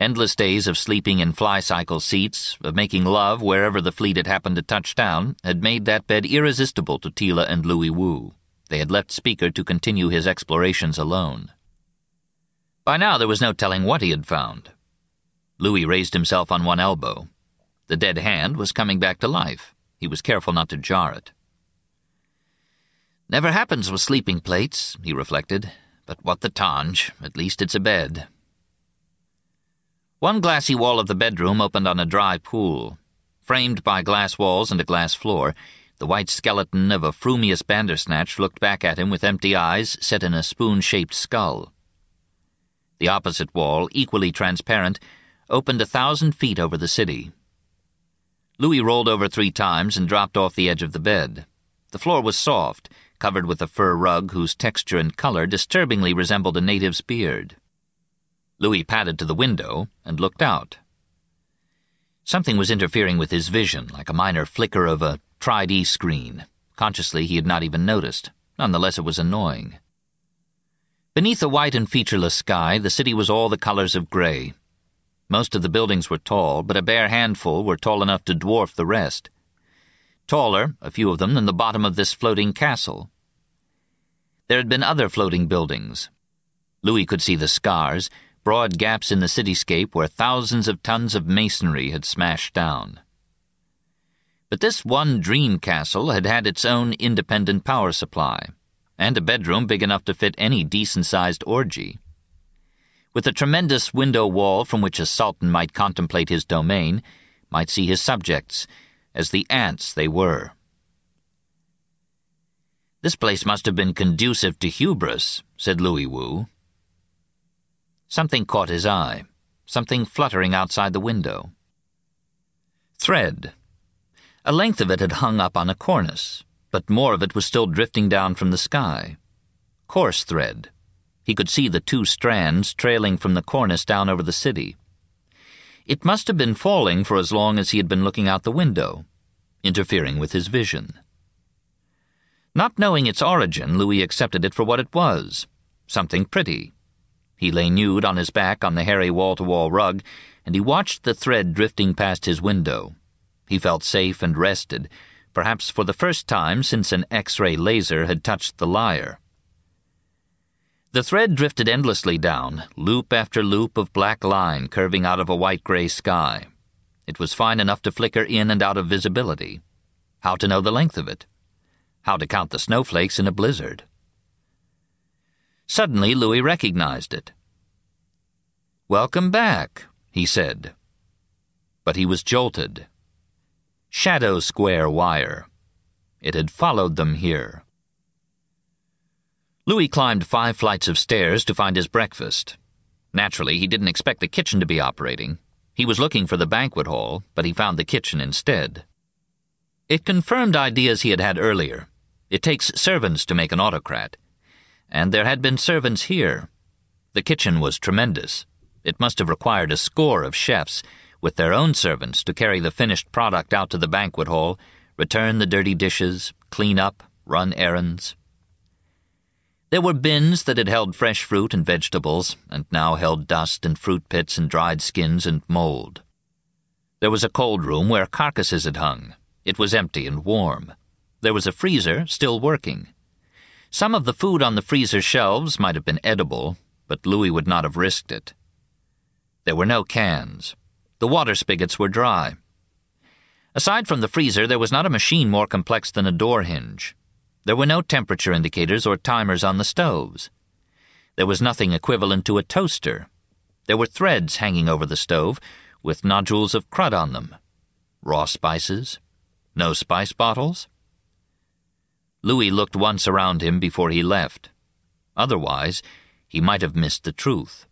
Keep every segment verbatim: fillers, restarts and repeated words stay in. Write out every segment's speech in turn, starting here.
Endless days of sleeping in fly-cycle seats, of making love wherever the fleet had happened to touch down, had made that bed irresistible to Tila and Louis Wu. They had left Speaker to continue his explorations alone. By now there was no telling what he had found. Louis raised himself on one elbow. The dead hand was coming back to life. He was careful not to jar it. "Never happens with sleeping plates," he reflected. "But what the tange? At least it's a bed." One glassy wall of the bedroom opened on a dry pool. Framed by glass walls and a glass floor, the white skeleton of a frumious Bandersnatch looked back at him with empty eyes set in a spoon-shaped skull. The opposite wall, equally transparent, opened a thousand feet over the city. Louis rolled over three times and dropped off the edge of the bed. The floor was soft, covered with a fur rug whose texture and color disturbingly resembled a native's beard. Louis padded to the window and looked out. Something was interfering with his vision, like a minor flicker of a tri D screen. Consciously, he had not even noticed. Nonetheless, it was annoying. Beneath the white and featureless sky, the city was all the colors of gray. Most of the buildings were tall, but a bare handful were tall enough to dwarf the rest. Taller, a few of them, than the bottom of this floating castle. There had been other floating buildings. Louis could see the scars, broad gaps in the cityscape where thousands of tons of masonry had smashed down. But this one dream castle had had its own independent power supply, and a bedroom big enough to fit any decent-sized orgy. With a tremendous window wall from which a sultan might contemplate his domain, might see his subjects, as the ants they were. "This place must have been conducive to hubris," said Louis Wu. Something caught his eye, something fluttering outside the window. Thread. A length of it had hung up on a cornice, but more of it was still drifting down from the sky. Coarse thread. He could see the two strands trailing from the cornice down over the city. It must have been falling for as long as he had been looking out the window, interfering with his vision. Not knowing its origin, Louis accepted it for what it was, something pretty. He lay nude on his back on the hairy wall-to-wall rug, and he watched the thread drifting past his window. He felt safe and rested, perhaps for the first time since an X-ray laser had touched the lyre. The thread drifted endlessly down, loop after loop of black line curving out of a white-gray sky. It was fine enough to flicker in and out of visibility. How to know the length of it? How to count the snowflakes in a blizzard? Suddenly, Louis recognized it. "Welcome back," he said. But he was jolted. Shadow Square wire. It had followed them here. Louis climbed five flights of stairs to find his breakfast. Naturally, he didn't expect the kitchen to be operating. He was looking for the banquet hall, but he found the kitchen instead. It confirmed ideas he had had earlier. It takes servants to make an autocrat. And there had been servants here. The kitchen was tremendous. It must have required a score of chefs, with their own servants, to carry the finished product out to the banquet hall, return the dirty dishes, clean up, run errands. There were bins that had held fresh fruit and vegetables, and now held dust and fruit pits and dried skins and mold. There was a cold room where carcasses had hung. It was empty and warm. There was a freezer still working. Some of the food on the freezer shelves might have been edible, but Louis would not have risked it. There were no cans. The water spigots were dry. Aside from the freezer, there was not a machine more complex than a door hinge. There were no temperature indicators or timers on the stoves. There was nothing equivalent to a toaster. There were threads hanging over the stove, with nodules of crud on them. Raw spices? No spice bottles? Louis looked once around him before he left. Otherwise, he might have missed the truth.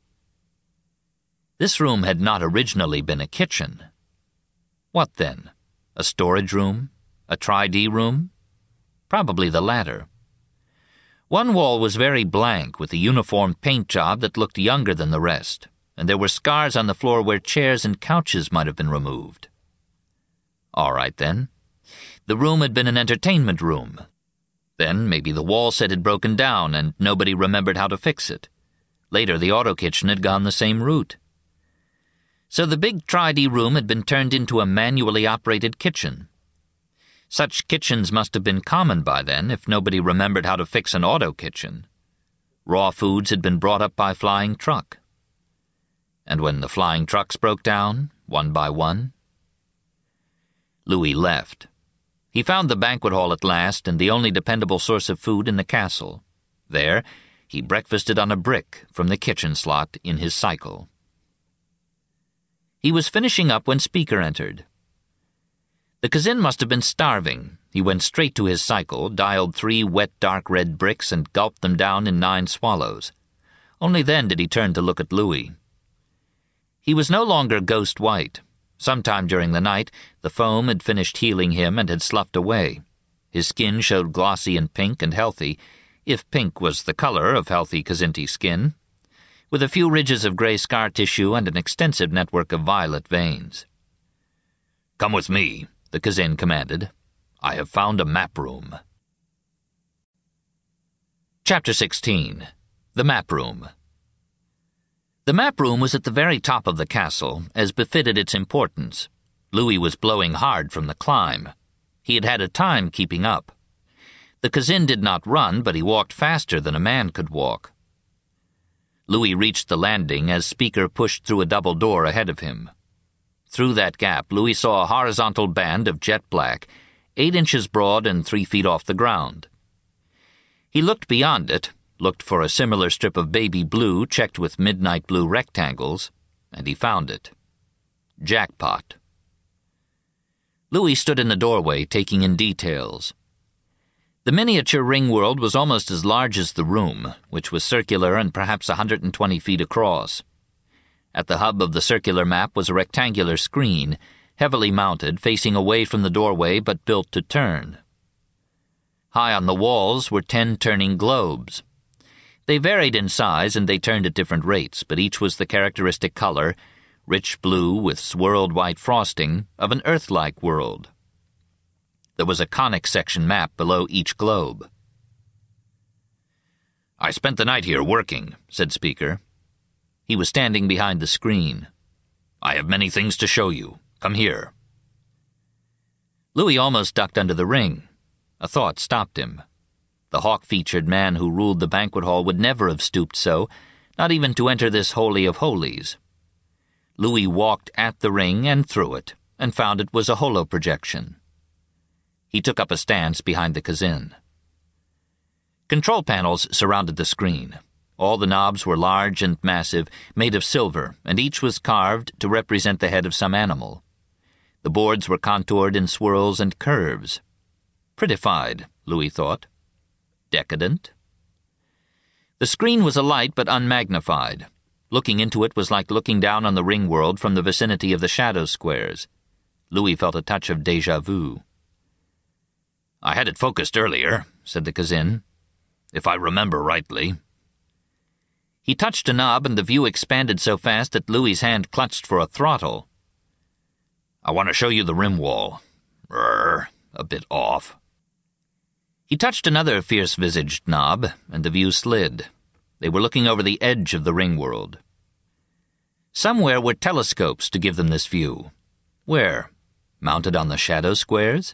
This room had not originally been a kitchen. What then? A storage room? A tri D room? Probably the latter. One wall was very blank, with a uniform paint job that looked younger than the rest, and there were scars on the floor where chairs and couches might have been removed. All right, then. The room had been an entertainment room. Then maybe the wall set had broken down and nobody remembered how to fix it. Later, the auto kitchen had gone the same route. So the big tri-D room had been turned into a manually operated kitchen. Such kitchens must have been common by then if nobody remembered how to fix an auto kitchen. Raw foods had been brought up by flying truck. And when the flying trucks broke down, one by one, Louis left. He found the banquet hall at last and the only dependable source of food in the castle. There, he breakfasted on a brick from the kitchen slot in his cycle. He was finishing up when Speaker entered. The cousin must have been starving. He went straight to his cycle, dialed three wet dark red bricks, and gulped them down in nine swallows. Only then did he turn to look at Louis. He was no longer ghost white. Sometime during the night, the foam had finished healing him and had sloughed away. His skin showed glossy and pink and healthy, if pink was the color of healthy Kzinti skin, with a few ridges of gray scar tissue and an extensive network of violet veins. "Come with me," the Kazin commanded. "I have found a map room." Chapter sixteen. The Map Room. The map room was at the very top of the castle, as befitted its importance. Louis was blowing hard from the climb. He had had a time keeping up. The Kazin did not run, but he walked faster than a man could walk. Louis reached the landing as Speaker pushed through a double door ahead of him. Through that gap, Louis saw a horizontal band of jet black, eight inches broad and three feet off the ground. He looked beyond it, looked for a similar strip of baby blue checked with midnight blue rectangles, and he found it. Jackpot. Louis stood in the doorway, taking in details. The miniature ring world was almost as large as the room, which was circular and perhaps a hundred and twenty feet across. At the hub of the circular map was a rectangular screen, heavily mounted, facing away from the doorway but built to turn. High on the walls were ten turning globes. They varied in size and they turned at different rates, but each was the characteristic color, rich blue with swirled white frosting, of an Earth-like world. There was a conic section map below each globe. "I spent the night here working," said Speaker. He was standing behind the screen. "I have many things to show you. Come here." Louis almost ducked under the ring. A thought stopped him. The hawk-featured man who ruled the banquet hall would never have stooped so, not even to enter this holy of holies. Louis walked at the ring and through it, and found it was a holo-projection. He took up a stance behind the Kazin. Control panels surrounded the screen. All the knobs were large and massive, made of silver, and each was carved to represent the head of some animal. The boards were contoured in swirls and curves. Prettified, Louis thought. Decadent. The screen was alight but unmagnified. Looking into it was like looking down on the ring world from the vicinity of the shadow squares. Louis felt a touch of déjà vu. "I had it focused earlier," said the Kazin, "if I remember rightly." He touched a knob and the view expanded so fast that Louis's hand clutched for a throttle. "I want to show you the rim wall. Rrr, a bit off." He touched another fierce-visaged knob, and the view slid. They were looking over the edge of the ring world. Somewhere were telescopes to give them this view. Where? Mounted on the shadow squares?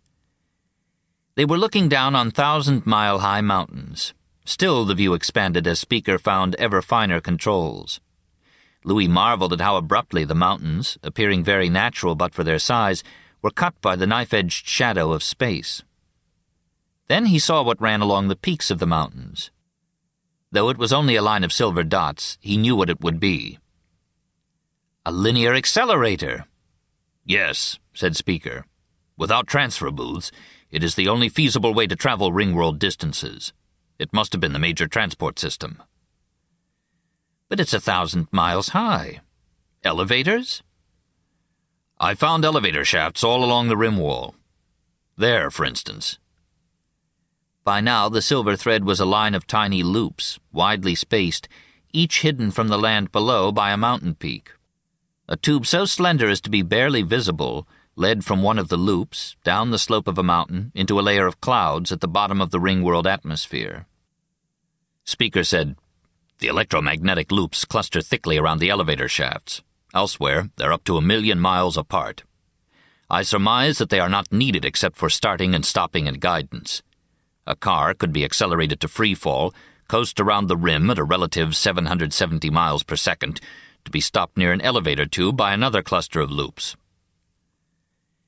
They were looking down on thousand-mile-high mountains. Still the view expanded as Speaker found ever finer controls. Louis marveled at how abruptly the mountains, appearing very natural but for their size, were cut by the knife-edged shadow of space. Then he saw what ran along the peaks of the mountains. Though it was only a line of silver dots, he knew what it would be. "A linear accelerator!" "Yes," said Speaker. "Without transfer booths, it is the only feasible way to travel ring-world distances. It must have been the major transport system." "But it's a thousand miles high. Elevators?" "I found elevator shafts all along the rim wall. There, for instance." By now the silver thread was a line of tiny loops, widely spaced, each hidden from the land below by a mountain peak. A tube so slender as to be barely visible led from one of the loops, down the slope of a mountain, into a layer of clouds at the bottom of the ring-world atmosphere. Speaker said, "The electromagnetic loops cluster thickly around the elevator shafts. Elsewhere, they're up to a million miles apart. I surmise that they are not needed except for starting and stopping and guidance. A car could be accelerated to free fall, coast around the rim at a relative seven hundred seventy miles per second, to be stopped near an elevator tube by another cluster of loops.